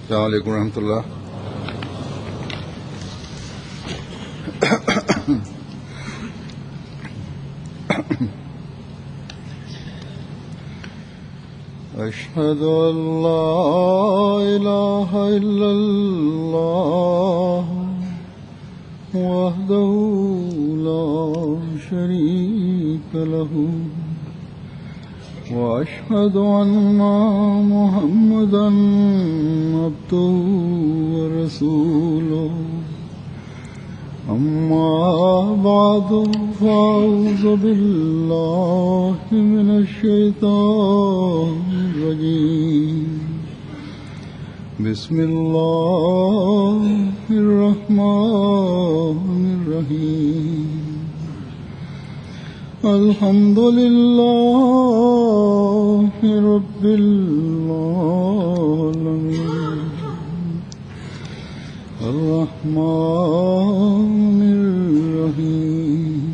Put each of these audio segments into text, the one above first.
السلام عليكم ورحمة الله. أشهد أن لا إله إلا الله وحده لا شريك له وأشهد أن محمدا عبده ورسوله أما بعد فأعوذ بالله من الشيطان الرجيم بسم الله الرحمن الرحيم الحمد لله رب العالمين الرحمن الرحيم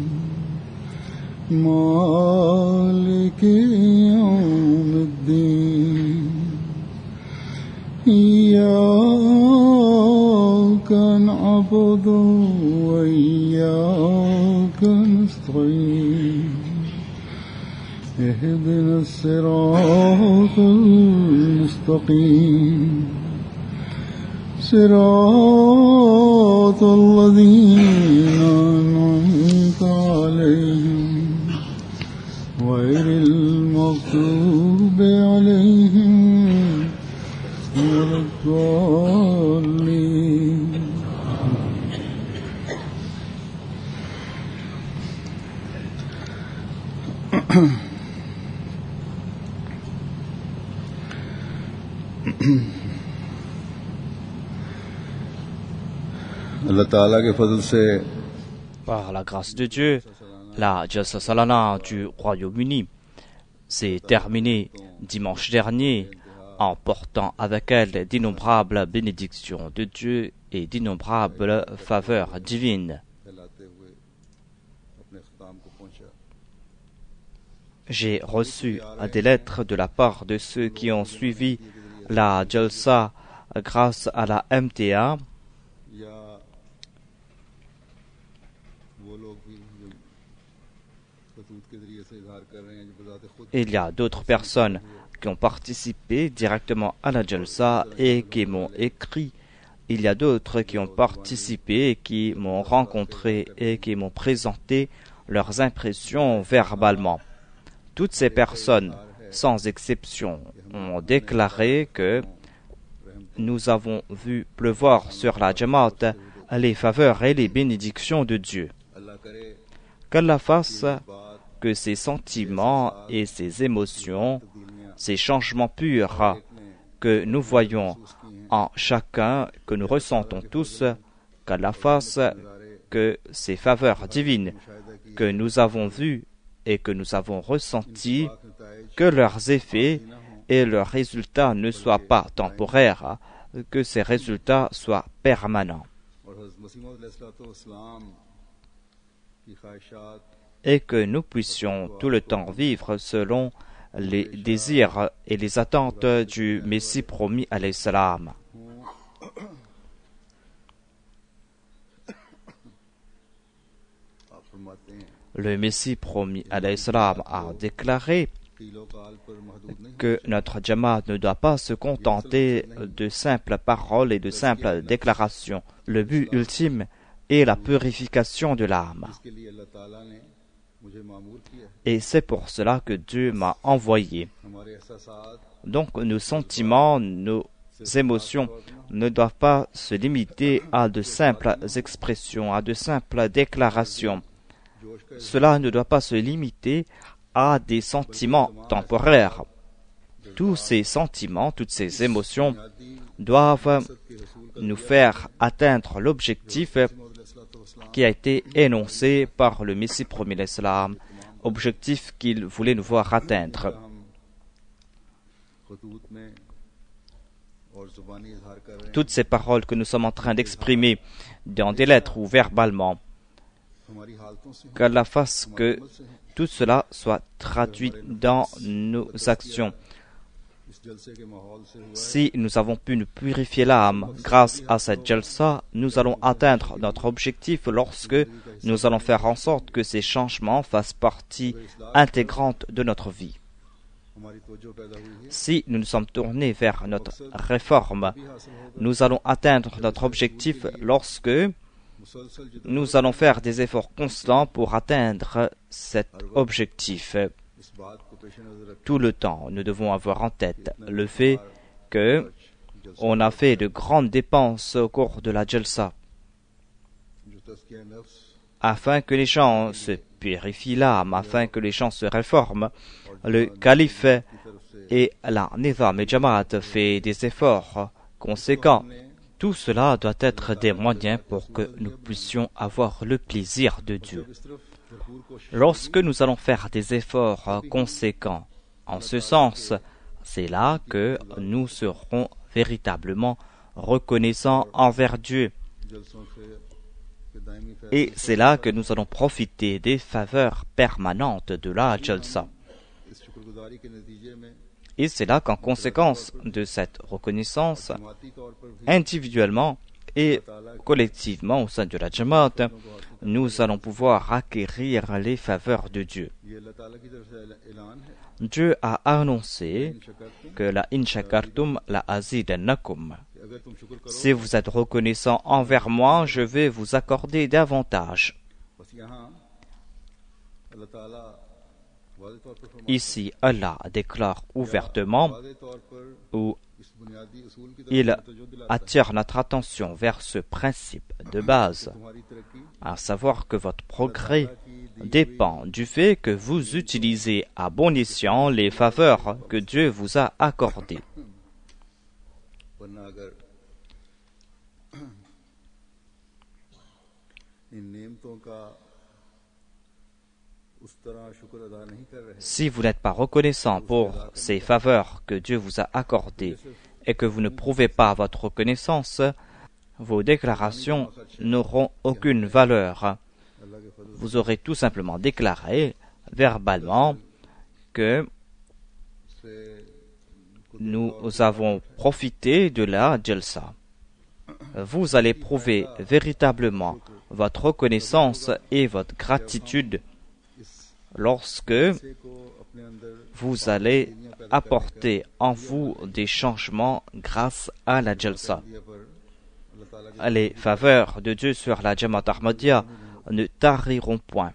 مالك يوم الدين إياك نعبد وإياك نستعين اهدنا الصراط المستقيم صراط الذين أنعمت عليهم غير المغضوب عليهم ولا الضالين. Par la grâce de Dieu, la Jalsa Salana du Royaume-Uni s'est terminée dimanche dernier en portant avec elle d'innombrables bénédictions de Dieu et d'innombrables faveurs divines. J'ai reçu des lettres de la part de ceux qui ont suivi la Jalsa grâce à la MTA. Il y a d'autres personnes qui ont participé directement à la Jalsa et qui m'ont écrit. Il y a d'autres qui ont participé et qui m'ont rencontré et qui m'ont présenté leurs impressions verbalement. Toutes ces personnes, sans exception, ont déclaré que nous avons vu pleuvoir sur la Jamaat les faveurs et les bénédictions de Dieu. Qu'Allah fasse que ces sentiments et ces émotions, ces changements purs que nous voyons en chacun, que nous ressentons tous, qu'Allah fasse que ces faveurs divines que nous avons vues et que nous avons ressenties, que leurs effets et leurs résultats ne soient pas temporaires, que ces résultats soient permanents. Et que nous puissions tout le temps vivre selon les désirs et les attentes du Messie promis alayhi salam. Le Messie promis alayhi salam a déclaré que notre Jamaat ne doit pas se contenter de simples paroles et de simples déclarations. Le but ultime est la purification de l'âme. Et c'est pour cela que Dieu m'a envoyé. Donc nos sentiments, nos émotions ne doivent pas se limiter à de simples expressions, à de simples déclarations. Cela ne doit pas se limiter à des sentiments temporaires. Tous ces sentiments, toutes ces émotions doivent nous faire atteindre l'objectif qui a été énoncé par le Messie promis l'Islam, objectif qu'il voulait nous voir atteindre. Toutes ces paroles que nous sommes en train d'exprimer dans des lettres ou verbalement, qu'Allah fasse que tout cela soit traduit dans nos actions. Si nous avons pu nous purifier l'âme grâce à cette jalsa, nous allons atteindre notre objectif lorsque nous allons faire en sorte que ces changements fassent partie intégrante de notre vie. Si nous nous sommes tournés vers notre réforme, nous allons atteindre notre objectif lorsque nous allons faire des efforts constants pour atteindre cet objectif. Tout le temps, nous devons avoir en tête le fait que on a fait de grandes dépenses au cours de la jalsa afin que les gens se purifient l'âme, afin que les gens se réforment. Le calife et la Nizam et Jamaat fait des efforts conséquents. Tout cela doit être des moyens pour que nous puissions avoir le plaisir de Dieu. Lorsque nous allons faire des efforts conséquents en ce sens, c'est là que nous serons véritablement reconnaissants envers Dieu. Et c'est là que nous allons profiter des faveurs permanentes de la jalsa. Et c'est là qu'en conséquence de cette reconnaissance, individuellement et collectivement au sein de la Jamaat, nous allons pouvoir acquérir les faveurs de Dieu. Dieu a annoncé que la in shakartum la azidannakum. Si vous êtes reconnaissant envers moi, je vais vous accorder davantage. Ici, Allah déclare ouvertement ou il attire notre attention vers ce principe de base, à savoir que votre progrès dépend du fait que vous utilisez à bon escient les faveurs que Dieu vous a accordées. Si vous n'êtes pas reconnaissant pour ces faveurs que Dieu vous a accordées et que vous ne prouvez pas votre reconnaissance, vos déclarations n'auront aucune valeur. Vous aurez tout simplement déclaré verbalement que nous avons profité de la jalsa. Vous allez prouver véritablement votre reconnaissance et votre gratitude lorsque vous allez apporter en vous des changements grâce à la jalsa. Les faveurs de Dieu sur la Jamaat Ahmadiyya ne tariront point.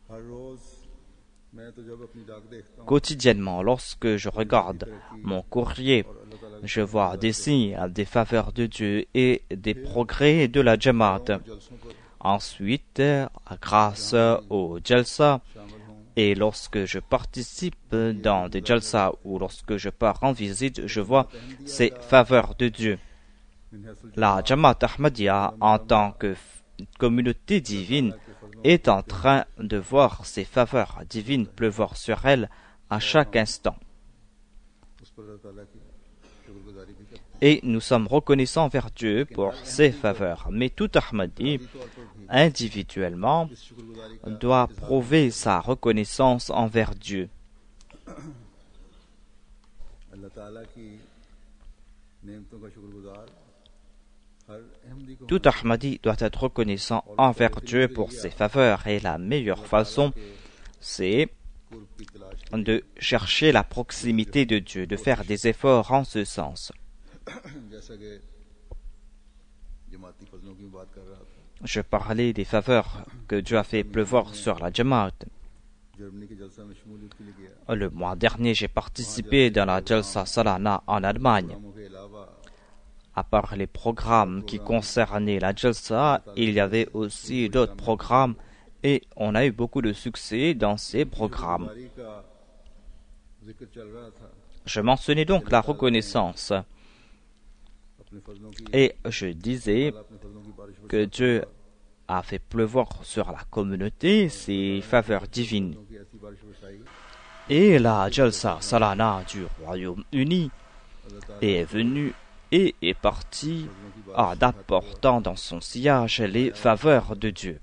Quotidiennement, lorsque je regarde mon courrier, je vois des signes, des faveurs de Dieu et des progrès de la Jamaat. Ensuite, grâce au jalsa, et lorsque je participe dans des jalsa ou lorsque je pars en visite, je vois ces faveurs de Dieu. La Jamaat Ahmadiyya, en tant que communauté divine, est en train de voir ces faveurs divines pleuvoir sur elle à chaque instant. Et nous sommes reconnaissants envers Dieu pour ces faveurs. Mais tout Ahmadi, individuellement, doit prouver sa reconnaissance envers Dieu. Tout Ahmadi doit être reconnaissant envers Dieu pour ses faveurs et la meilleure façon, c'est de chercher la proximité de Dieu, de faire des efforts en ce sens. Je parlais des faveurs que Dieu a fait pleuvoir sur la Jamaat. Le mois dernier, j'ai participé dans la Jalsa Salana en Allemagne. À part les programmes qui concernaient la Jalsa, il y avait aussi d'autres programmes et on a eu beaucoup de succès dans ces programmes. Je mentionnais donc la reconnaissance et je disais que Dieu a fait pleuvoir sur la communauté ses faveurs divines. Et la Jalsa Salana du Royaume-Uni est venue et est partie en apportant dans son sillage les faveurs de Dieu.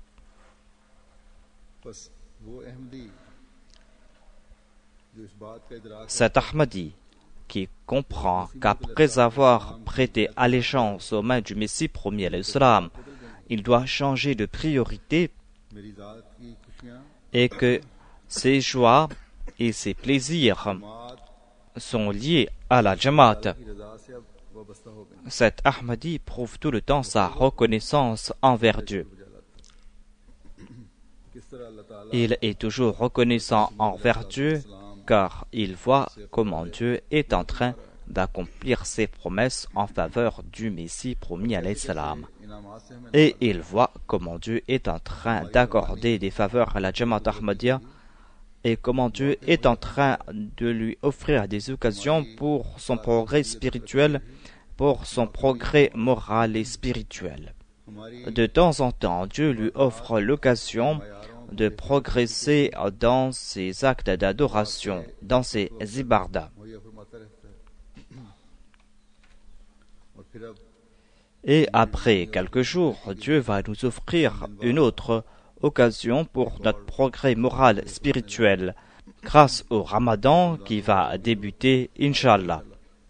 Cet Ahmadi qui comprend qu'après avoir prêté allégeance aux mains du Messie promis à l'islam, il doit changer de priorité मेरी ज़ात की खुशियाँ et que ses joies et ses plaisirs मात sont liés à la Jamaat. की रज़ा से अब वाबस्ता हो गए Cet Ahmadi prouve tout le temps sa reconnaissance envers Dieu. किस तरह अल्लाह ताला Il est toujours reconnaissant envers Dieu car il voit comment Dieu est en train d'accomplir ses promesses en faveur du Messie promis à l'islam. इनामात से हमें Et il voit comment Dieu est en train d'accorder des faveurs à la Jamaat Ahmadiyya et comment Dieu est en train de lui offrir des occasions pour son progrès spirituel, pour son progrès moral et spirituel. हमारी De temps en temps, Dieu lui offre l'occasion de progresser dans ses actes d'adoration, dans ses ibadah. मुहैया फरमाता रहता है और फिर अब Et après quelques jours, Dieu va nous offrir une autre occasion pour notre progrès moral spirituel grâce au Ramadan qui va débuter, Inch'Allah.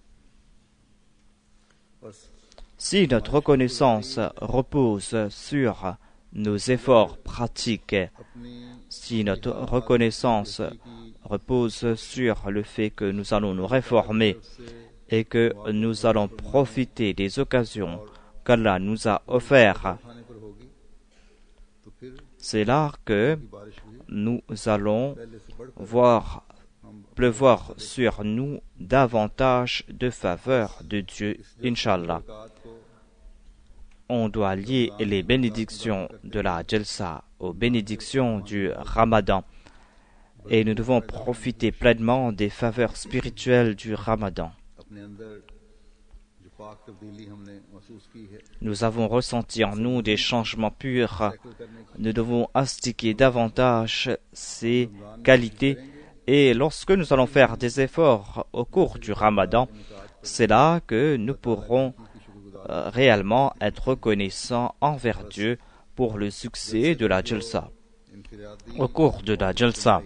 बस Si notre reconnaissance repose sur nos efforts pratiques, अपनी si notre reconnaissance repose sur le fait que nous allons nous réformer et que nous allons profiter des occasions qu'Allah nous a offertes, खाने पर होगी तो फिर c'est là que बारिश हुई nous allons पहले से बढ़कर voir pleuvoir sur nous davantage de faveurs de Dieu, Inch'Allah. बरक़ात को On doit lier les bénédictions de la Jalsa aux bénédictions du Ramadan. Et nous devons profiter pleinement des faveurs spirituelles du Ramadan. अपने अंदर जो पाक तब्दीली हमने महसूस की है Nous avons ressenti en nous des changements purs. Cycle करने की Nous devons instiguer davantage ces qualités. Et lorsque nous allons faire des efforts au cours du Ramadan, c'est là que nous pourrons réellement être reconnaissants envers Dieu pour le succès de la Jalsa. इनफिरादी Au cours de la Jalsa,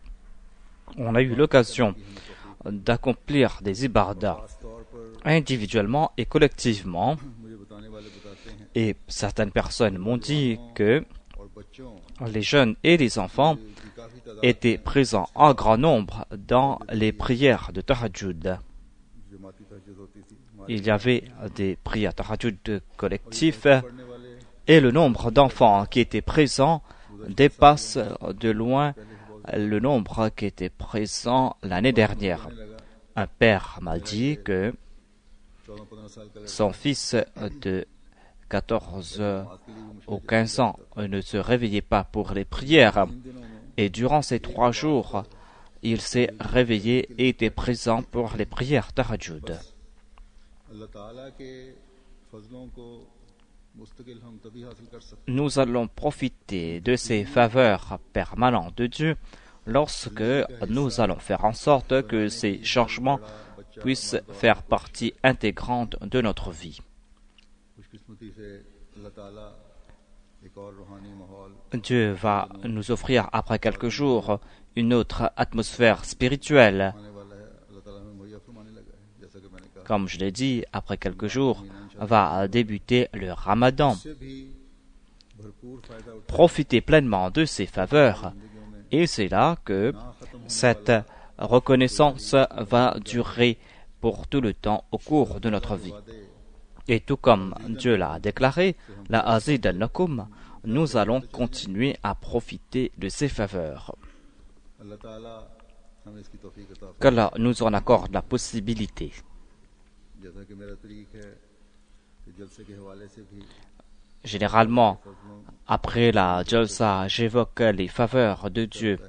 on a eu l'occasion d'accomplir des ibadah खास तौर पर individuellement et collectivement. मुझे बताने वाले बताते हैं Et certaines personnes m'ont dit que और बच्चों les jeunes et les enfants की काफी तादाद étaient présents en grand nombre dans les prières de Tahajjud. जमाती तहज्जुद होती थी Il y avait des prières Tahajjud collectifs पढ़ने वाले et le nombre d'enfants qui étaient présents dépasse de loin le nombre qui était présent l'année dernière. Un père m'a dit que 14-15 साल का son fils de 14 ou 15 ans ne se réveillait pas pour les prières. इन दिनों में Et durant ces 3 jours, il s'est réveillé et était présent pour les prières Tahajjud. अल्लाह ताला के फजलों को मुस्तकिल हम तभी हासिल कर सकते Nous allons profiter de ces faveurs permanentes de Dieu lorsque nous allons faire en sorte que ces changements puissent faire partie intégrante de notre vie. खुशकिस्मती से अल्लाह ताला एक और रूहानी माहौल Dieu va nous offrir après quelques jours une autre atmosphère spirituelle. आने वाला है अल्लाह ताला हमें मुहैया फरमाने लगा है जैसा कि मैंने कहा Comme je l'ai dit, après quelques jours va débuter le Ramadan. इससे भी भरपूर फायदा उठा Profitez pleinement de ces faveurs. Et c'est là que cette reconnaissance va durer pour tout le temps au cours de notre vie. Et tout comme Dieu l'a déclaré, la Azid al-Nakum, nous allons continuer à profiter de ces faveurs. अल्लाह ताला हमें इसकी तौफीक अता फरमाए Qu'Allah nous en accorde la possibilité. जैसा कि मेरा तरीक है कि जलसे के हवाले से भी Généralement, फजलों après la Jalsa, j'évoque les faveurs de Dieu.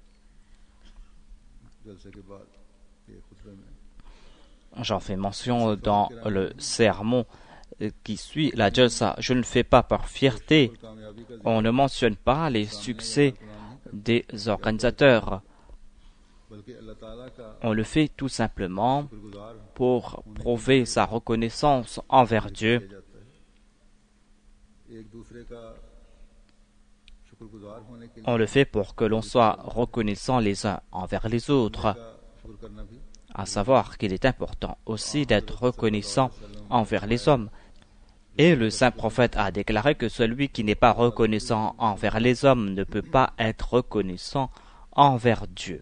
जलसे के बाद ये खुतबे में J'en fais mention dans le sermon qui suit la Jalsa. Je ne fais pas par fierté. कामयाबी का On ne mentionne pas les succès des organisateurs. बल्कि अल्लाह ताला का On le fait tout simplement शुक्रगुजार pour prouver sa reconnaissance envers Dieu. किया जाता है एक दूसरे का शुक्रगुजार होने के लिए On le fait pour que l'on soit reconnaissant les uns envers les autres. का शुक्र करना भी à savoir qu'il est important aussi d'être reconnaissant envers les hommes. Et le saint prophète a déclaré que celui qui n'est pas reconnaissant envers les hommes ne peut pas être reconnaissant envers Dieu.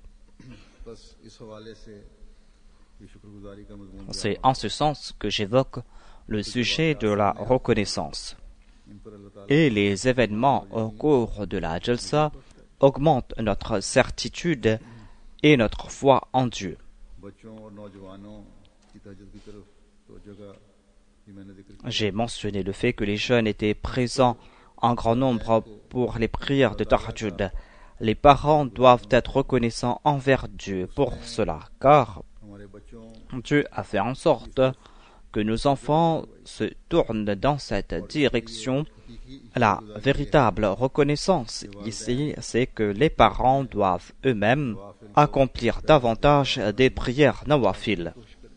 C'est en ce sens que j'évoque le sujet de la reconnaissance. Et les événements au cours de la Jalsa augmentent notre certitude et notre foi en Dieu. J'ai mentionné le fait que les jeunes étaient présents en grand nombre pour les prières de Tahajjud. Les parents doivent être reconnaissants envers Dieu pour cela, car Dieu a fait en sorte que nos enfants se tournent dans cette direction. La véritable reconnaissance ici, c'est que les parents doivent eux-mêmes accomplir davantage des prières nawafil.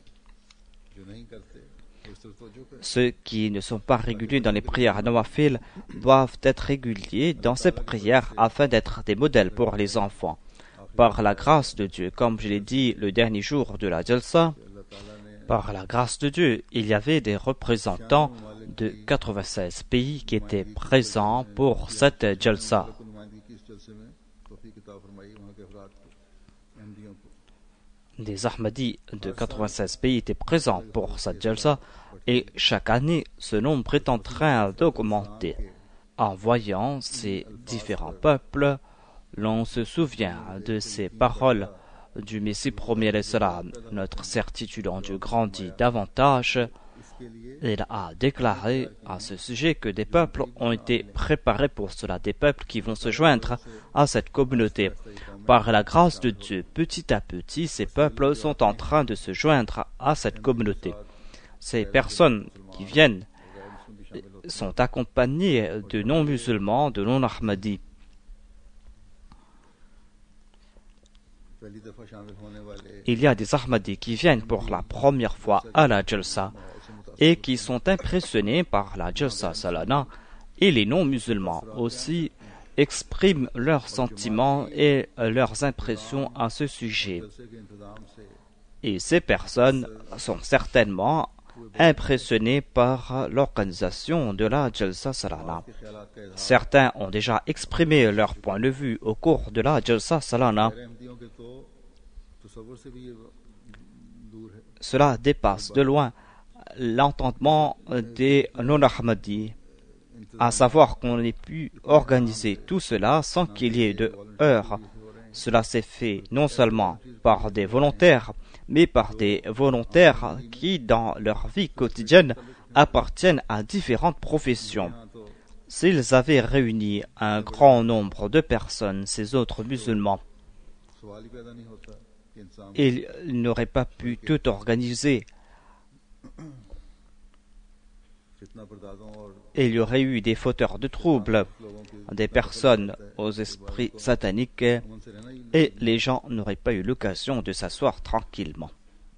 Ceux qui ne sont pas réguliers dans les prières nawafil doivent être réguliers dans ces prières afin d'être des modèles pour les enfants. Par la grâce de Dieu, comme je l'ai dit le dernier jour de la Jalsa, par la grâce de Dieu, il y avait des représentants de 96 pays qui étaient présents pour cette Jalsa. Des Ahmadis de 96 pays étaient présents pour cette Jalsa et chaque année, ce nombre est en train d'augmenter. En voyant ces différents peuples, l'on se souvient de ces paroles du Messie premier alayhi salam. Notre certitude en Dieu grandit davantage. Il a déclaré à ce sujet que des peuples ont été préparés pour cela, des peuples qui vont se joindre à cette communauté. Par la grâce de Dieu, petit à petit, ces peuples sont en train de se joindre à cette communauté. Ces personnes qui viennent sont accompagnées de non-musulmans, de non-ahmadis. Il y a des Ahmadis qui viennent pour la première fois à la Jalsa et qui sont impressionnés par la Jalsa Salana, et les non-musulmans aussi expriment leurs sentiments et leurs impressions à ce sujet. Et ces personnes sont certainement impressionnées par l'organisation de la Jalsa Salana. Certains ont déjà exprimé leur point de vue au cours de la Jalsa Salana. Cela dépasse de loin l'entendement des non-ahmadis, à savoir qu'on ait pu organiser tout cela sans qu'il y ait de heurts. Cela s'est fait non seulement par des volontaires, mais par des volontaires qui, dans leur vie quotidienne, appartiennent à différentes professions. S'ils avaient réuni un grand nombre de personnes, ces autres musulmans, ils n'auraient pas pu tout organiser. Il y aurait eu des fauteurs de troubles, des personnes aux esprits sataniques, et les gens n'auraient pas eu l'occasion de s'asseoir tranquillement.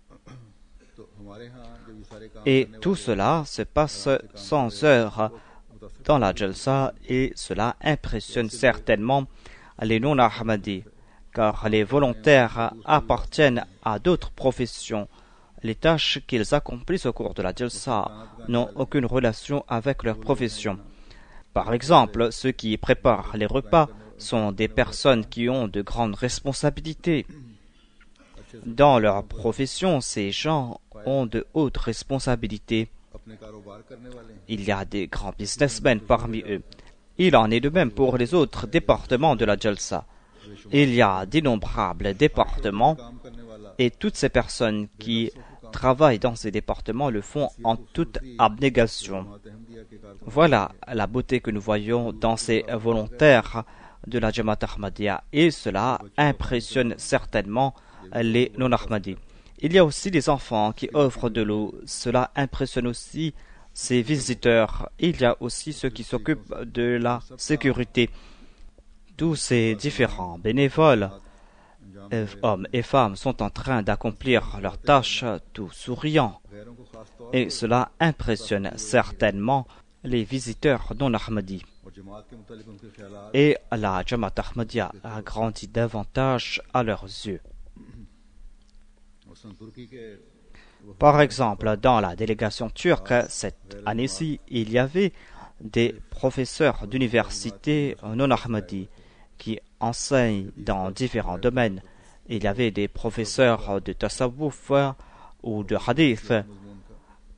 Et tout cela se passe sans heurts dans la Jalsa, et cela impressionne certainement les non-ahmadis, car les volontaires appartiennent à d'autres professions. Les tâches qu'ils accomplissent au cours de la Jalsa n'ont aucune relation avec leur profession. Par exemple, ceux qui préparent les repas sont des personnes qui ont de grandes responsabilités. Dans leur profession, ces gens ont de hautes responsabilités. Il y a des grands businessmen parmi eux. Il en est de même pour les autres départements de la Jalsa. Il y a d'innombrables départements et toutes ces personnes qui travaillent dans ces départements le font en toute abnégation. Voilà la beauté que nous voyons dans ces volontaires de la Jamaat Ahmadiyya, et cela impressionne certainement les non-ahmadis. Il y a aussi des enfants qui offrent de l'eau, cela impressionne aussi ces visiteurs. Il y a aussi ceux qui s'occupent de la sécurité. Tous ces différents bénévoles, hommes et femmes, sont en train d'accomplir leurs tâches tout souriants. Et cela impressionne certainement les visiteurs non-ahmadis. Et la Jamaat Ahmadiyya a grandi davantage à leurs yeux. और सन तुर्की के Par exemple, dans la délégation turque, cette année-ci, il y avait des professeurs d'université non ahmadis qui enseignent dans différents domaines. Il y avait des professeurs de tasawwuf ou de hadith. मजमून का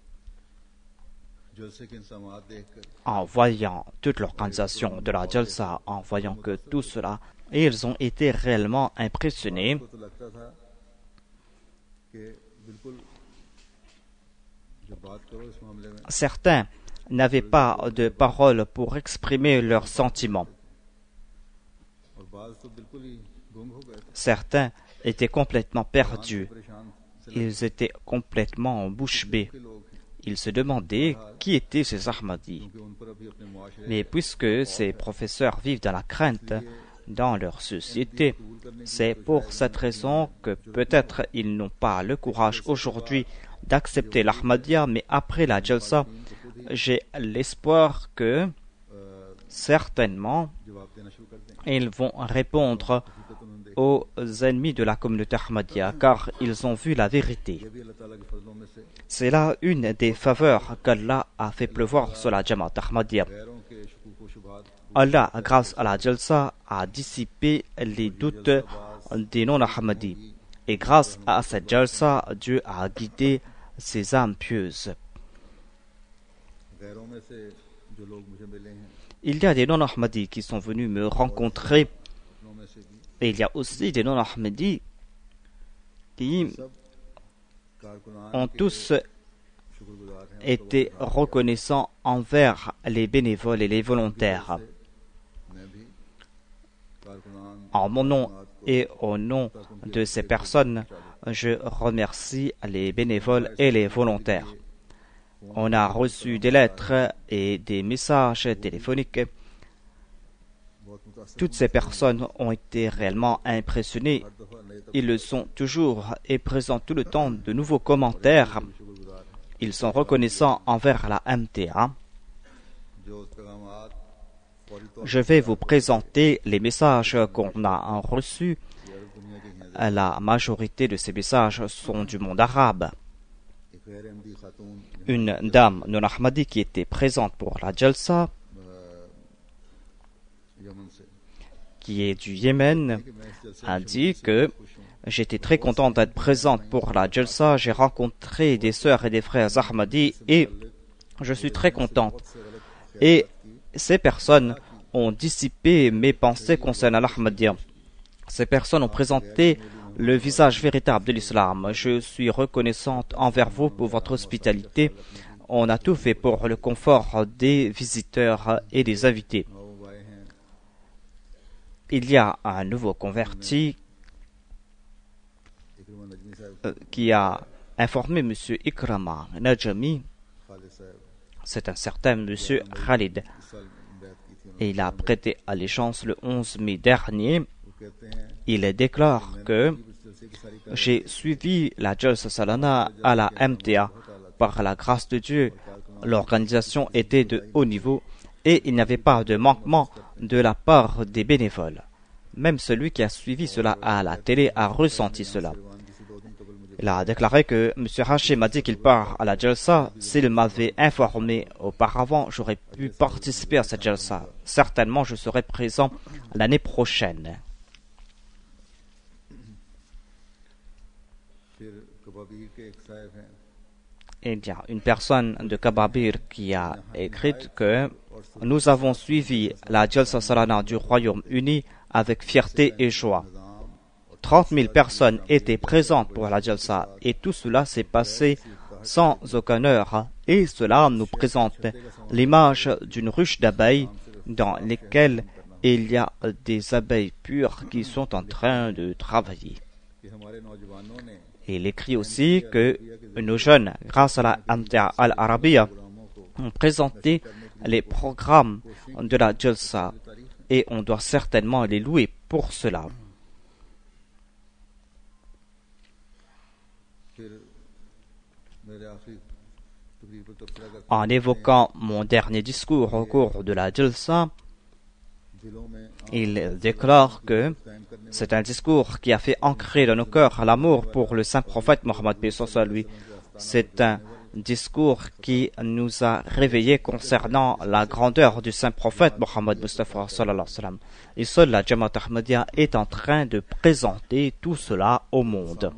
जलसे के इंसामात देखकर En voyant toute l'organisation de la Jalsa, en voyant que tout cela, ils ont été réellement impressionnés. को तो लगता था कि बिल्कुल जब बात करो इस मामले में Certains n'avaient pas de parole pour exprimer leurs sentiments. और बाज तो बिल्कुल ही गुम हो गए थे Certains étaient complètement perdus. परेशान से Ils étaient complètement bouche bée. के लोग हैं Ils se demandaient qui étaient ces Ahmadis. क्योंकि उन पर अभी अपने मुआशरे Mais puisque ces professeurs vivent dans la crainte dans leur société, c'est pour cette raison que peut-être ils n'ont pas le courage aujourd'hui d'accepter l'Ahmadiyya, mais après la Jalsa, j'ai l'espoir que certainement जवाब देना शुरू कर दें ils vont répondre हकीकत उन्होंने देखी aux ennemis de la communauté Ahmadiyya, car ils ont vu la vérité. ये भी अल्लाह ताला के फजलों में से C'est là une des faveurs qu'Allah a fait pleuvoir sur la Jamaat Ahmadiyya. गैरों के शकूक व शुबहात Allah, grâce à la Jalsa, a dissipé les doutes des non-Ahmadis. Et grâce à cette Jalsa, Dieu a guidé ses âmes pieuses. गैरों में से जो लोग मुझे मिले हैं Il y a des non-Ahmadis qui sont venus me rencontrer. उनमें में से भी Et il y a aussi des non-Ahmadis qui सब कारकुनान ont के tous शुक्रगुजार हैं été reconnaissants envers les bénévoles et les volontaires. मैं भी कारकुनान En mon nom et au nom de ces personnes, je remercie les bénévoles et les volontaires. On a reçu des lettres et des messages téléphoniques. बहुत मुतासिर Toutes ces personnes ont été réellement impressionnées. हर दफा नए तक Ils le sont toujours et présentent tout le temps de nouveaux commentaires. शुक्रगुजार हैं Ils sont reconnaissants envers la MTA. जो पैगामात फौरी तौर Je vais vous présenter les messages qu'on a reçus. पर अरब दुनिया के हैं La majorité de ces messages sont du monde arabe. एक गैर अहमदी खातून Une dame non ahmadi qui était présente pour la Jalsa, Yemen से qui est du Yémen, कि मैं इस जलसे a में dit शुरू que से खुश हूँ j'étais très contente d'être présente pour la Jalsa. J'ai rencontré des sœurs et des frères ahmadis et je suis très contente. से गलत Et ces personnes ont dissipé mes pensées concernant l'Ahmadiyya. Ces personnes ont présenté le visage véritable de l'islam. Je suis reconnaissante envers vous pour votre hospitalité. On a tout fait pour le confort des visiteurs et des invités. वो आए हैं Il y a un nouveau converti इकरमा नजमी साहब qui a informé M. Ikrama Najami. Khalid साहब C'est un certain M. Khalid. इस साल बैत की थी Et il a prêté allégeance le 11 mai dernier. वो कहते हैं Il déclare que इस जलसे की सारी j'ai suivi la Jalsa Salana à la MTA. Par la grâce de Dieu, l'organisation était de haut niveau et il n'y avait pas de manquement de la part des bénévoles. Même celui qui a suivi cela à la télé a ressenti cela. रवानगी से 2 दिन कबल मुझे Il a déclaré que M. Hashim a dit qu'il part à la Jalsa. S'il m'avait informé auparavant, j'aurais pu participer à cette Jalsa. Certainement, je serai présent l'année prochaine. फिर कबाबीर के एक साहब हैं Il y a une personne de Kababir qui a écrit que nous avons suivi la Jalsa Salana du Royaume-Uni avec fierté et joie. 30 000 personnes étaient présentes pour la Jalsa et tout cela s'est passé sans aucun heure. Et cela nous présente l'image d'une ruche d'abeilles dans laquelle il y a des abeilles pures qui sont en train de travailler. कि हमारे नौजवानों ने Il écrit aussi que nos jeunes, grâce à la MTA Al-Arabiya, ont présenté les programmes de la Jalsa et on doit certainement les louer pour cela. फिर मेरे आखिरी तकरीर पर तबसरा करते En évoquant mon dernier discours au cours de la Jalsa, Il déclare que c'est un discours qui a fait ancrer dans nos cœurs l'amour pour le saint prophète Mohammed paix soit lui. C'est un discours qui nous a réveillés concernant la grandeur du saint prophète Mohammed Mustafa sallallahu alayhi wa sallam. Et seule la Jamaat Ahmadiyya est en train de présenter tout cela au monde.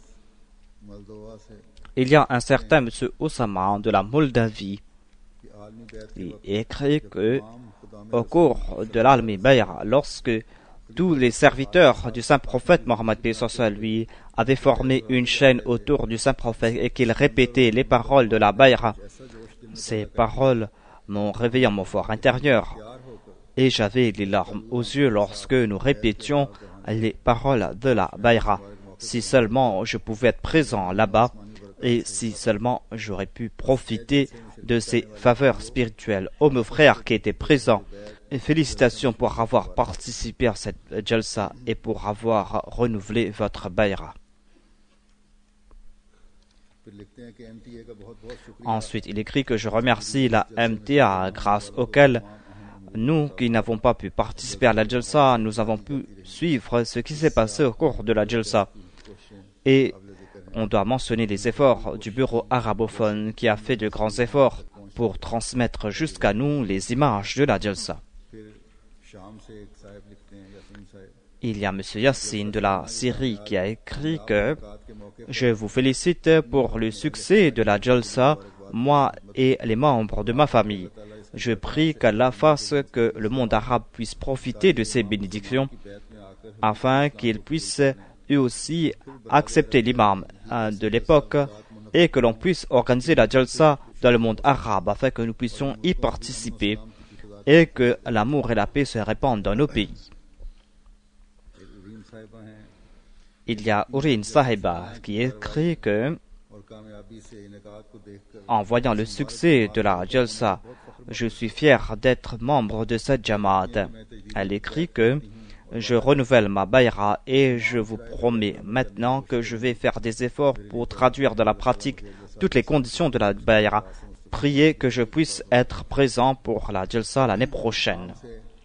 Il y a un certain monsieur Osama de la Moldavie qui écrit que au cours de l'Almi Bayra, lorsque tous les serviteurs du saint prophète Mohammed paix soit lui avaient formé une chaîne autour du saint prophète et qu'ils répétaient les paroles de la Bayra, ces paroles m'ont réveillé mon fort intérieur et j'avais les larmes aux yeux lorsque nous répétions les paroles de la Bayra. Si seulement je pouvais être présent là-bas et si seulement j'aurais pu profiter de ces faveurs spirituelles. Ô mes frères qui étaient présents, et félicitations pour avoir participé à cette jalsa et pour avoir renouvelé votre bayra. Ensuite, il écrit que je remercie la MTA grâce auquel nous qui n'avons pas pu participer à la jalsa, nous avons pu suivre ce qui s'est passé au cours de la jalsa. Et on doit mentionner les efforts du bureau arabophone qui a fait de grands efforts pour transmettre jusqu'à nous les images de la jalsa. Il y a M. Yassine de la Syrie qui a écrit que je vous félicite pour le succès de la jalsa, moi et les membres de ma famille. Je prie qu'Allah fasse que le monde arabe puisse profiter de ces bénédictions afin qu'il puisse eux aussi accepter l'imam de l'époque et que l'on puisse organiser la jalsa dans le monde arabe afin que nous puissions y participer et que l'amour et la paix se répandent dans nos pays. Il y a Urin Sahiba qui écrit que en voyant le succès de la jalsa, je suis fier d'être membre de cette jamaat. Elle écrit que je renouvelle ma bayra et je vous promets maintenant que je vais faire des efforts pour traduire dans la pratique toutes les conditions de la bayra. Priez que je puisse être présent pour la jalsa l'année prochaine.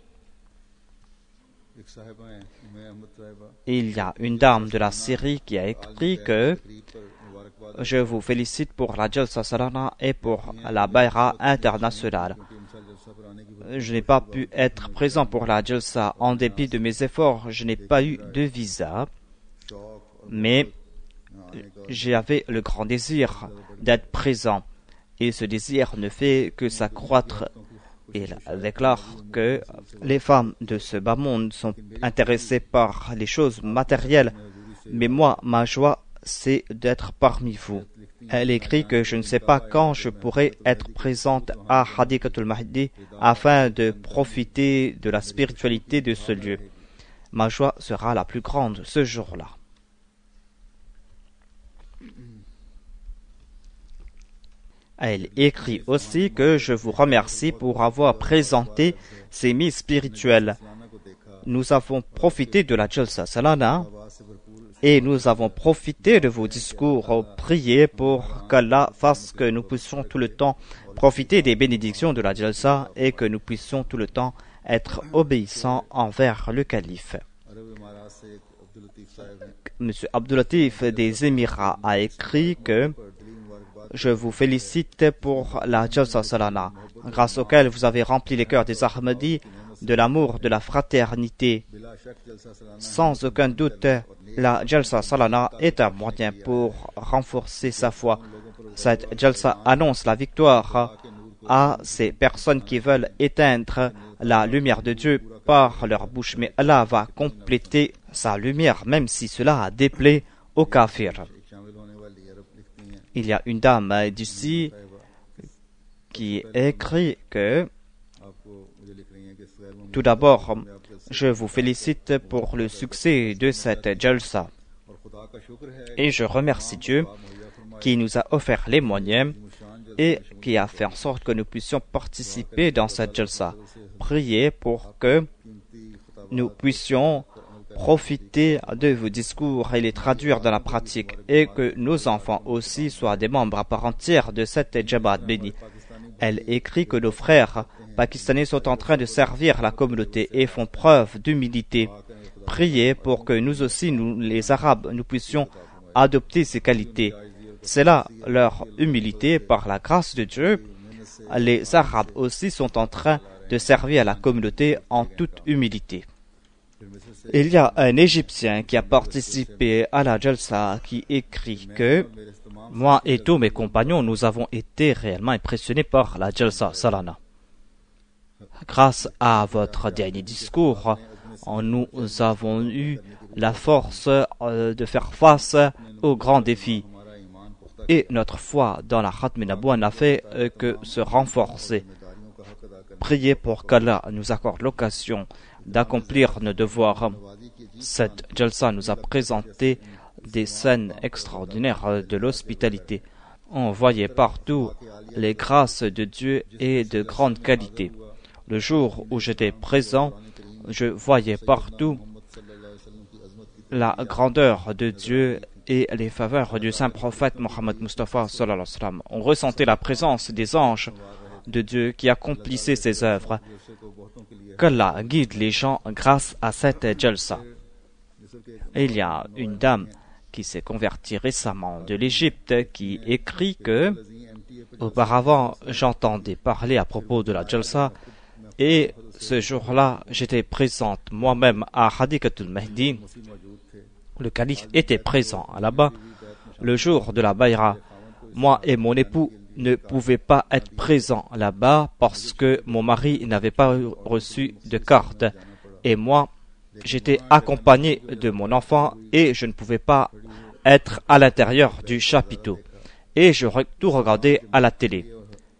Il y a une dame de la Syrie qui a écrit que je vous félicite pour la jalsa salana et pour la bayra internationale. Je n'ai pas pu être présent pour la jalsa en dépit de mes efforts. Je n'ai pas eu de visa, mais j'avais le grand désir d'être présent et ce désir ne fait que s'accroître. Il déclare que les femmes de ce bas monde sont intéressées par les choses matérielles, mais moi, ma joie, c'est d'être parmi vous. Elle écrit que je ne sais pas quand je pourrai être présente à Hadikatul Mahdi afin de profiter de la spiritualité de ce lieu. Ma joie sera la plus grande ce jour-là. Elle écrit aussi que je vous remercie pour avoir présenté ces mises spirituelles. Nous avons profité de la jalsa salana et nous avons profité de vos discours. Priez pour qu'Allah fasse que nous puissions tout le temps profiter des bénédictions de la jalsa et que nous puissions tout le temps être obéissants envers le calife. M. Abdulatif des Émirats a écrit que je vous félicite pour la jalsa salana, grâce auquel vous avez rempli les cœurs des Ahmadis de l'amour, de la fraternité. Sans aucun doute, la jalsa salana est un moyen pour renforcer sa foi. Cette jalsa annonce la victoire à ces personnes qui veulent éteindre la lumière de Dieu par leur bouche, mais Allah va compléter sa lumière, même si cela déplaît aux kafirs. Il y a une dame d'ici qui écrit que tout d'abord, je vous félicite pour le succès de cette jalsa et je remercie Dieu qui nous a offert les moyens et qui a fait en sorte que nous puissions participer dans cette jalsa. Priez pour que nous puissions profiter de vos discours et les traduire dans la pratique et que nos enfants aussi soient des membres à part entière de cette jamaat bénie. Elle écrit que nos frères pakistanais sont en train de servir la communauté et font preuve d'humilité. Priez pour que nous aussi, nous les Arabes, nous puissions adopter ces qualités. C'est là leur humilité par la grâce de Dieu. Les Arabes aussi sont en train de servir la communauté en toute humilité. Il y a un Égyptien qui a participé à la Jalsa qui écrit que moi et tous mes compagnons, nous avons été réellement impressionnés par la Jalsa Salana. Grâce à votre dernier discours, nous avons eu la force de faire face aux grands défis. Et notre foi dans la Khatm Nabouwa n'a fait que se renforcer. Priez pour qu'Allah nous accorde l'occasion d'accomplir nos devoirs. Cette Jalsa nous a présenté des scènes extraordinaires de l'hospitalité. On voyait partout les grâces de Dieu et de grande qualité. Le jour où j'étais présent, je voyais partout la grandeur de Dieu et les faveurs du saint prophète Mohammed Mustafa sallallahu alayhi wa sallam. On ressentait la présence des anges de Dieu qui accomplissaient ses œuvres. Qu'Allah guide les gens grâce à cette Jalsa. Il y a une dame qui s'est convertie récemment de l'Égypte qui écrit que auparavant j'entendais parler à propos de la Jalsa et ce jour-là j'étais présente moi-même à Hadikatul Mahdi. Le calife était présent là-bas. Le jour de la Bayra, moi et mon époux ne pouvions pas être présents là-bas parce que mon mari n'avait pas reçu de carte. Et moi, j'étais accompagné de mon enfant et je ne pouvais pas être à l'intérieur du chapiteau. Et je tout regardais à la télé.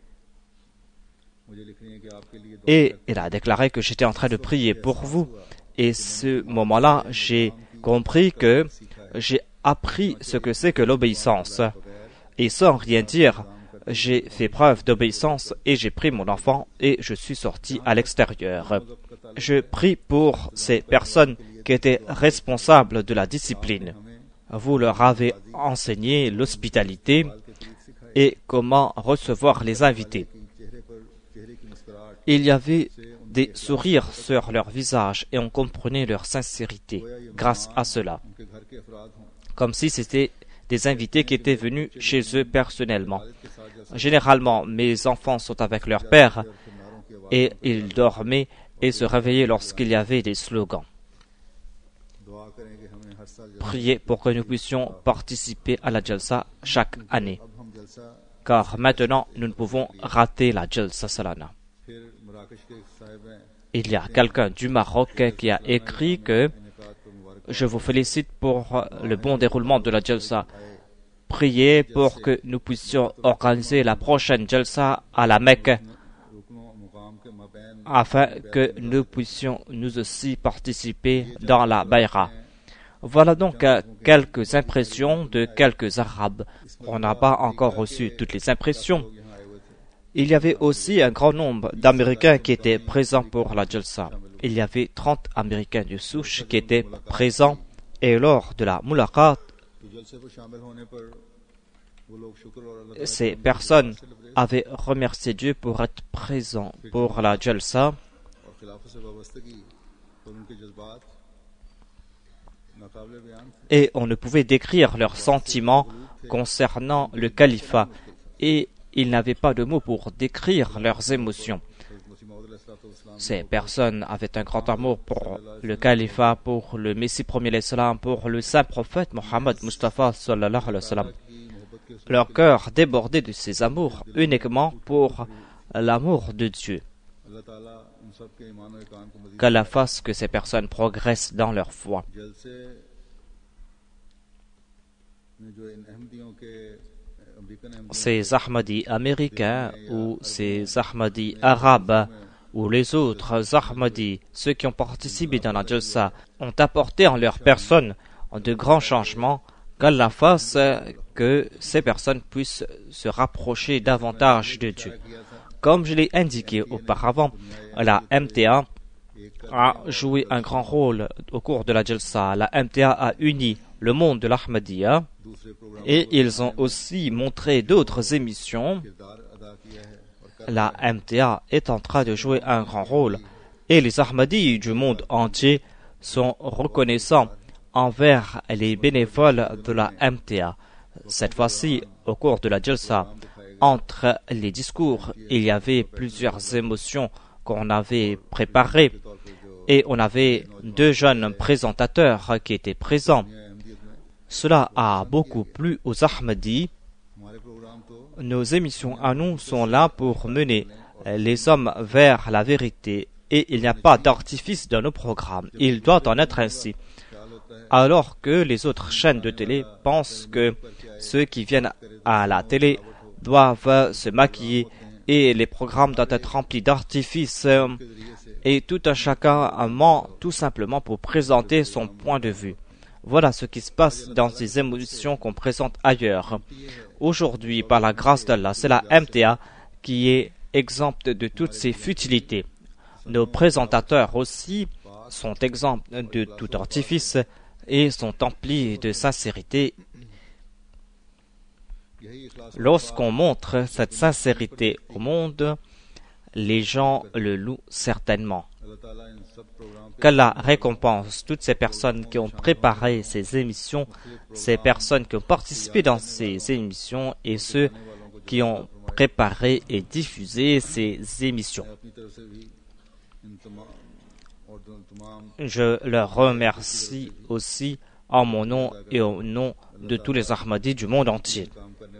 Et il a déclaré que j'étais en train de prier pour vous. Et ce moment-là, j'ai compris que j'ai appris ce que c'est que l'obéissance. Et sans rien dire, j'ai fait preuve d'obéissance et j'ai pris mon enfant et je suis sorti à l'extérieur. Je prie pour ces personnes qui étaient responsables de la discipline. Vous leur avez enseigné l'hospitalité et comment recevoir les invités. Il y avait des sourires sur leur visage et on comprenait leur sincérité grâce à cela. Comme si c'était des invités qui étaient venus chez eux personnellement. Généralement, mes enfants sont avec leur père et ils dormaient et se réveillaient lorsqu'il y avait des slogans. Priez pour que nous puissions participer à la Jalsa chaque année. Car maintenant, nous ne pouvons rater la Jalsa Salana. Il y a quelqu'un du Maroc qui a écrit que je vous félicite pour le bon déroulement de la Jalsa. Priez pour que nous puissions organiser la prochaine Jalsa à la Mecque afin que nous puissions nous aussi participer dans la Bayra. Voilà donc quelques impressions de quelques Arabes. On n'a pas encore reçu toutes les impressions. Il y avait aussi un grand nombre d'Américains qui étaient présents pour la Jalsa. Il y avait 30 Américains de souche qui étaient présents et lors de la Mulaqat, ces personnes avaient remercié Dieu pour être présents pour la Jalsa et on ne pouvait décrire leurs sentiments concernant le califat et ils n'avaient pas de mots pour décrire leurs émotions. Ces personnes avaient un grand amour pour le califat, pour le Messie premier l'Islam, pour le saint prophète Mohammed Mustafa sallallahu alayhi wa sallam. Leur cœur débordait de ces amours uniquement pour l'amour de Dieu. Qu'Allah fasse que ces personnes progressent dans leur foi. Ces Ahmadis américains ou ces Ahmadis arabes ou les autres Ahmadis, ceux qui ont participé dans la Jalsa, ont apporté en leur personne de grands changements. Qu'Allah fasse que ces personnes puissent se rapprocher davantage de Dieu. Comme je l'ai indiqué auparavant, la MTA a joué un grand rôle au cours de la Jalsa. La MTA a uni le monde de l'Ahmadiyya et ils ont aussi montré d'autres émissions la MTA est en train de jouer un grand rôle et les Ahmadis du monde entier sont reconnaissants envers les bénévoles de la MTA. Cette fois-ci, au cours de la Jalsa, entre les discours, il y avait plusieurs émotions qu'on avait préparées et on avait 2 jeunes présentateurs qui étaient présents. Cela a beaucoup plu aux Ahmadis. Nos émissions à nous sont là pour mener les hommes vers la vérité et il n'y a pas d'artifice dans nos programmes. Il doit en être ainsi. Alors que les autres chaînes de télé pensent que ceux qui viennent à la télé doivent se maquiller et les programmes doivent être remplis d'artifices et tout un chacun ment tout simplement pour présenter son point de vue. Voilà ce qui se passe dans ces émotions qu'on présente ailleurs. Aujourd'hui, par la grâce d'Allah, c'est la MTA qui est exempte de toutes ces futilités. Nos présentateurs aussi sont exempts de tout artifice et sont emplis de sincérité. Lorsqu'on montre cette sincérité au monde, les gens le louent certainement. Qu'Allah récompense toutes ces personnes qui ont préparé ces émissions, ces personnes qui ont participé dans ces émissions et ceux qui ont préparé et diffusé ces émissions. Je leur remercie aussi en mon nom et au nom de tous les Ahmadis du monde entier.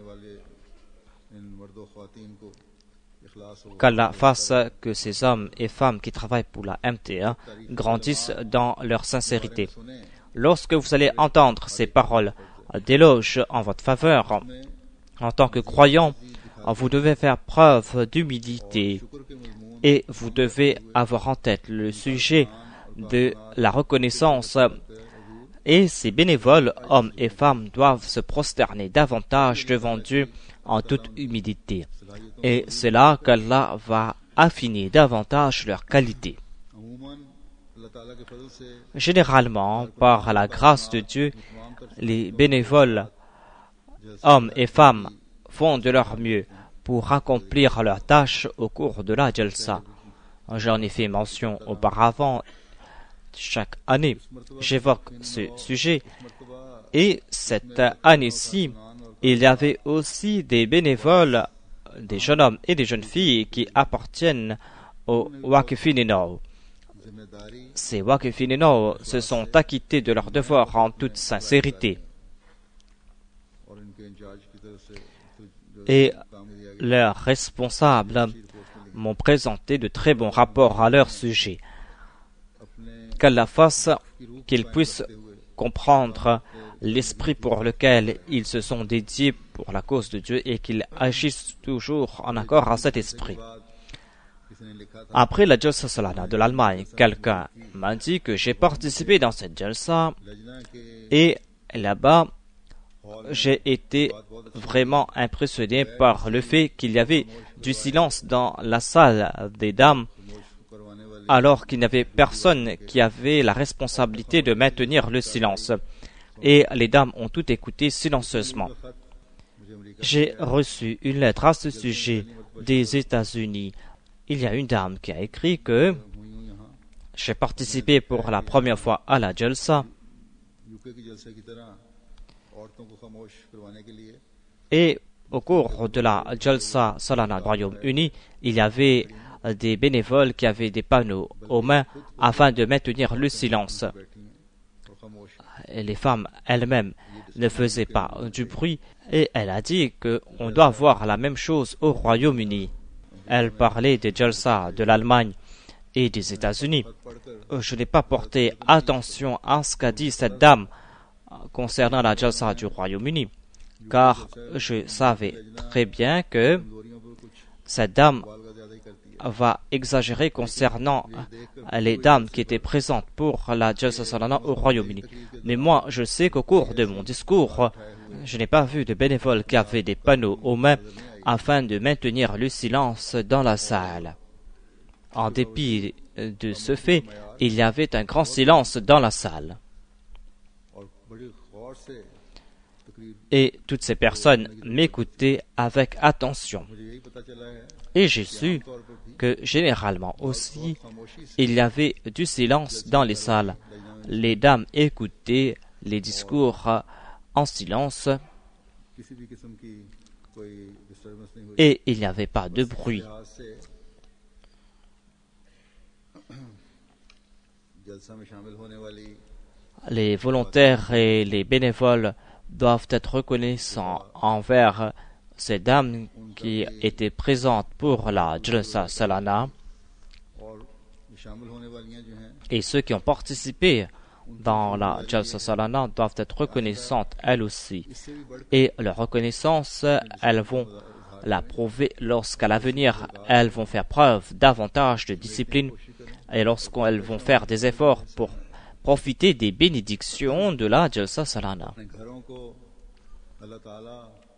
Qu'Allah fasse que ces hommes et femmes qui travaillent pour la MTA grandissent dans leur sincérité. Lorsque vous allez entendre ces paroles d'éloge en votre faveur, en tant que croyant, vous devez faire preuve d'humilité et vous devez avoir en tête le sujet de la reconnaissance. Et ces bénévoles, hommes et femmes, doivent se prosterner davantage devant Dieu en toute humilité. Et c'est là qu'Allah va affiner davantage leur qualité. Généralement, par la grâce de Dieu, les bénévoles, hommes et femmes, font de leur mieux pour accomplir leurs tâches au cours de la Jalsa. J'en ai fait mention auparavant. Chaque année, j'évoque ce sujet. Et cette année-ci, il y avait aussi des bénévoles, des jeunes hommes et des jeunes filles qui appartiennent au Waqf-e-Nino. Ces Waqf-e-Nino se sont acquittés de leurs devoirs en toute sincérité. Et leurs responsables m'ont présenté de très bons rapports à leur sujet. Qu'Allah fasse qu'ils puissent comprendre l'esprit pour lequel ils se sont dédiés pour la cause de Dieu et qu'ils agissent toujours en accord à cet esprit. Après la Jalsa Salana de l'Allemagne, quelqu'un m'a dit que j'ai participé dans cette Jalsa et là-bas, j'ai été vraiment impressionné par le fait qu'il y avait du silence dans la salle des dames alors qu'il n'y avait personne qui avait la responsabilité de maintenir le silence. Et les dames ont tout écouté silencieusement. J'ai reçu une lettre à ce sujet des États-Unis. Il y a une dame qui a écrit que j'ai participé pour la première fois à la Jalsa et au cours de la Jalsa Salana du Royaume-Uni, il y avait des bénévoles qui avaient des panneaux aux mains afin de maintenir le silence. Et les femmes elles-mêmes ne faisaient pas du bruit et elle a dit qu'on doit voir la même chose au Royaume-Uni. Elle parlait des Jalsa de l'Allemagne et des États-Unis. Je n'ai pas porté attention à ce qu'a dit cette dame concernant la Jalsa du Royaume-Uni, car je savais très bien que cette dame va exagérer concernant les dames qui étaient présentes pour la Jalsa Salana au Royaume-Uni. Mais moi, je sais qu'au cours de mon discours, je n'ai pas vu de bénévoles qui avaient des panneaux aux mains afin de maintenir le silence dans la salle. En dépit de ce fait, il y avait un grand silence dans la salle. Et toutes ces personnes m'écoutaient avec attention. मुझे यही पता चला है Et j'ai su que généralement aussi, il y avait du silence dans les salles. Les dames écoutaient les discours en silence किसी भी किस्म की कोई डिस्टर्बेंस नहीं हुई et il n'y avait pas de bruit. लिहाज से जलसा में शामिल होने वाली Les volontaires et les bénévoles doivent être reconnaissants envers ces dames qui étaient présentes pour la Jalsa Salana और शामिल होने वालियां जो हैं et ceux qui ont participé dans la Jalsa Salana doivent être reconnaissantes elles aussi. इससे भी बढ़ Et leur reconnaissance, elles vont la prouver lorsqu'à l'avenir, elles vont faire preuve davantage de discipline et lorsqu'elles vont faire des efforts pour profiter des bénédictions de la Jalsa Salana. अपने घरों को अल्लाह ताला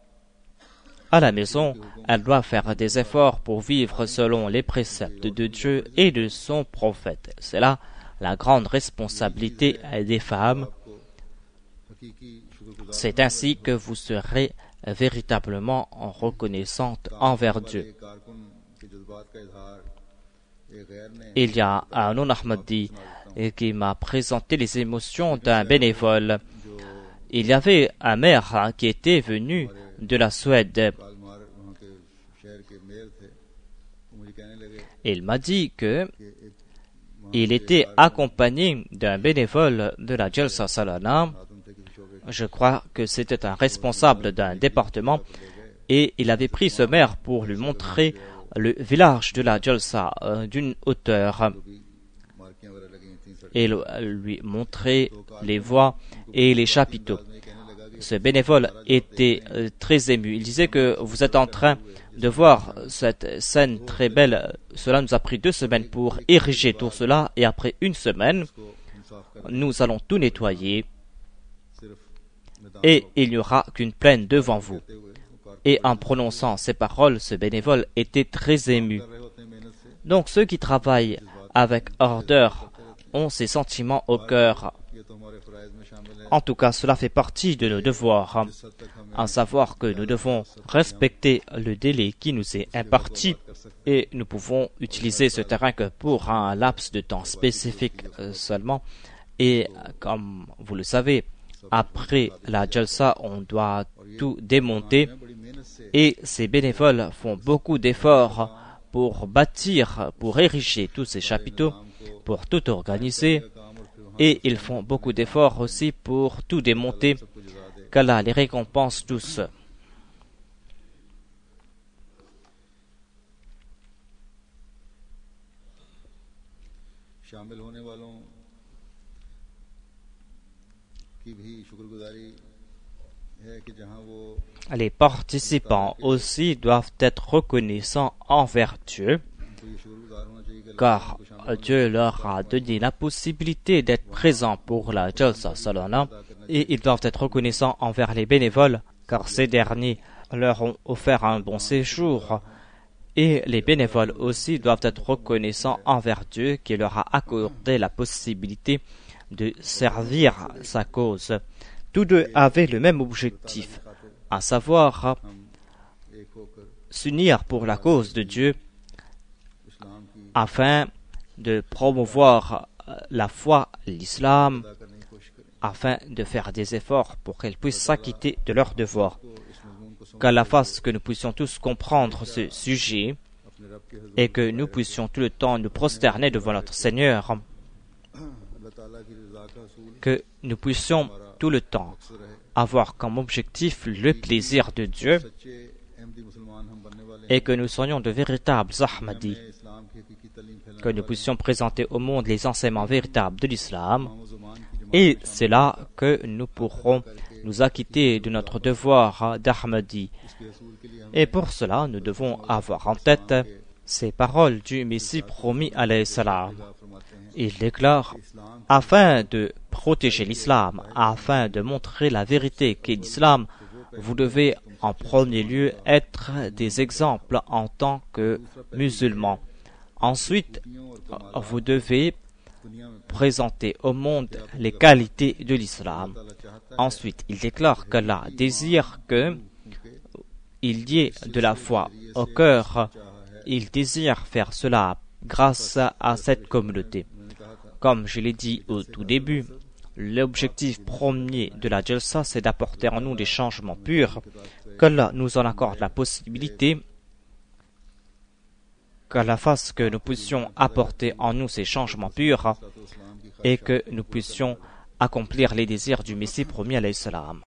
À la maison, elles doivent faire des efforts pour vivre selon les préceptes de Dieu et de son prophète. C'est là la grande responsabilité des femmes. को हकीकी शुक्रगुजार C'est ainsi que vous serez véritablement reconnaissante envers Dieu. एक कारकुन के जज्बात का इजहार एक गैर ने Il y a un non-Ahmadi qui m'a présenté les émotions d'un bénévole. Il y avait un maire qui était venu de la Suède. Kalmar वहाँ के शहर के मेयर थे वो मुझे कहने लगे Il m'a dit que कि एक il était accompagné d'un bénévole de la Jalsa Salana. खातून थे किसी शोबे Je crois que c'était un responsable d'un département et il avait pris ce maire pour lui montrer le village de la Jalsa d'une hauteur भी मार्कियां वगैरह लगी थी सड़क et lui montrer les voies et les chapiteaux. में कहने लगा कि Ce bénévole était très ému. Il disait que vous êtes en train de voir cette scène très belle. Cela nous a pris 2 semaines pour ériger tout cela et après 1 semaine, को इंसाफ कर nous allons tout nettoyer सिर्फ मैदान et il n'y aura qu'une plaine devant vous. करते हुए वो car Et en prononçant ces paroles, ce bénévole était très ému. कर रहे होते हैं मेहनत से Donc ceux qui travaillent avec ardeur ont ces sentiments au cœur. ये तो हमारे फराइज में शामिल है En tout cas, cela fait partie de nos devoirs, जिस हद तक हमें à savoir que nous devons respecter le délai qui nous est imparti कर सकते et nous pouvons utiliser ce terrain que pour un laps de temps spécifique seulement. Et comme vous le savez, après la Jalsa, on doit tout démonter हैं बड़ी मेहनत से et ces bénévoles font beaucoup d'efforts pour bâtir, pour ériger tous ces chapiteaux, pour tout organiser काम और फिर वहाँ et ils font beaucoup d'efforts aussi pour tout démonter. सबको जजा दे Qu'Allah les récompense tous. शामिल होने वालों की भी शुक्रगुजारी है कि जहाँ वो Les participants aussi doivent être reconnaissants envers Dieu, उनको ये शुक्रगुजार होना चाहिए कि car Dieu leur a donné la possibilité d'être présents pour la Jalsa Salana, et ils doivent être reconnaissants envers les bénévoles, car ces derniers leur ont offert un bon séjour, et les bénévoles aussi doivent être reconnaissants envers Dieu qui leur a accordé la possibilité de servir sa cause. Tous deux avaient le même objectif, à savoir हम एक होकर s'unir pour la cause de Dieu इस्लाम की afin de promouvoir la foi, l'islam, अदा करने की कोशिश करें afin de faire des efforts pour qu'elles puissent s'acquitter de leurs devoirs. तो इस मजमून को समझ Qu'Allah fasse que nous puissions tous comprendre ce sujet अपने रब के हजूर et que nous puissions tout le temps nous prosterner devant notre Seigneur, अल्लाह ताला की रजा का असूल que nous puissions tout le temps अक्सर है avoir comme objectif le plaisir de Dieu सच्चे अहमदी मुसलमान हम बनने वाले et que nous soyons de véritables Ahmadis, हैं इस्लाम की हकीकी तालीम फैलाने que nous puissions présenter au monde les enseignements véritables de l'islam. वाले ज़ुबान की जमात Et c'est là que nous pourrons nous acquitter de notre devoir d'Ahmadi. इसके असूल के लिए हम Et pour cela, nous devons avoir en tête ces paroles du Messie promis alayhi salam. फरमाते हैं Il déclare, afin de protéger l'islam, afin de montrer la vérité qu'est l'islam, vous devez en premier lieu être des exemples en tant que musulmans. Ensuite, vous devez présenter au monde les qualités de l'islam. Ensuite, il déclare qu'Allah désire qu'il y ait de la foi au cœur. Il désire faire cela grâce à cette communauté. Comme je l'ai dit au tout début, l'objectif premier de la Jalsa, c'est d'apporter en nous des changements purs, qu'Allah nous en accorde la possibilité, qu'Allah fasse que nous puissions apporter en nous ces changements purs et que nous puissions accomplir les désirs du Messie promis alayhi salam.